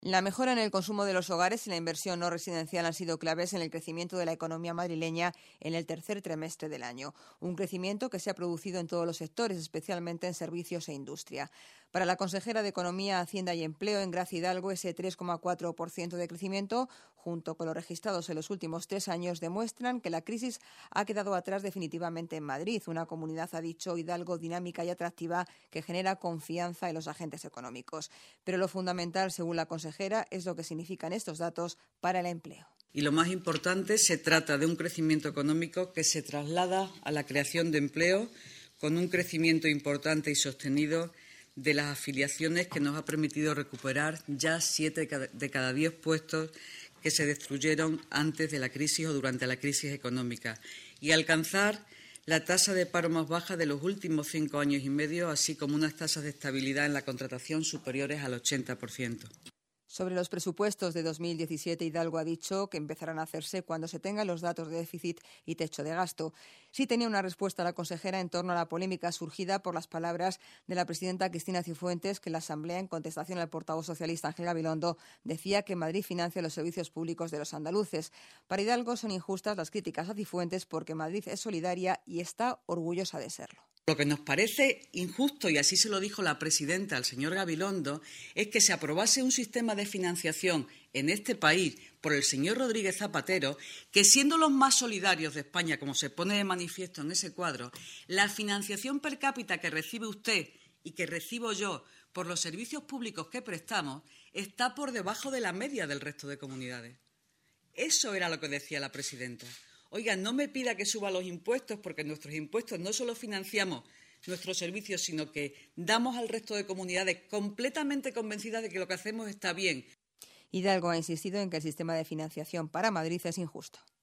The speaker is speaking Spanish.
La mejora en el consumo de los hogares y la inversión no residencial han sido claves en el crecimiento de la economía madrileña en el tercer trimestre del año, un crecimiento que se ha producido en todos los sectores, especialmente en servicios e industria. Para la consejera de Economía, Hacienda y Empleo, en Gracia Hidalgo, ese 3,4% de crecimiento, junto con los registrados en los últimos 3 años, demuestran que la crisis ha quedado atrás definitivamente en Madrid, una comunidad, ha dicho Hidalgo, dinámica y atractiva que genera confianza en los agentes económicos. Pero lo fundamental, según la consejera, es lo que significan estos datos para el empleo. Y lo más importante, se trata de un crecimiento económico que se traslada a la creación de empleo con un crecimiento importante y sostenido de las afiliaciones que nos ha permitido recuperar ya 7 de cada 10 puestos que se destruyeron antes de la crisis o durante la crisis económica y alcanzar la tasa de paro más baja de los últimos 5 años y medio, así como unas tasas de estabilidad en la contratación superiores al 80%. Sobre los presupuestos de 2017, Hidalgo ha dicho que empezarán a hacerse cuando se tengan los datos de déficit y techo de gasto. Sí tenía una respuesta la consejera en torno a la polémica surgida por las palabras de la presidenta Cristina Cifuentes, que en la Asamblea, en contestación al portavoz socialista Ángel Gabilondo, decía que Madrid financia los servicios públicos de los andaluces. Para Hidalgo son injustas las críticas a Cifuentes porque Madrid es solidaria y está orgullosa de serlo. Lo que nos parece injusto, y así se lo dijo la presidenta al señor Gabilondo, es que se aprobase un sistema de financiación en este país por el señor Rodríguez Zapatero, que siendo los más solidarios de España, como se pone de manifiesto en ese cuadro, la financiación per cápita que recibe usted y que recibo yo por los servicios públicos que prestamos está por debajo de la media del resto de comunidades. Eso era lo que decía la presidenta. Oiga, no me pida que suba los impuestos, porque nuestros impuestos no solo financiamos nuestros servicios, sino que damos al resto de comunidades completamente convencidas de que lo que hacemos está bien. Hidalgo ha insistido en que el sistema de financiación para Madrid es injusto.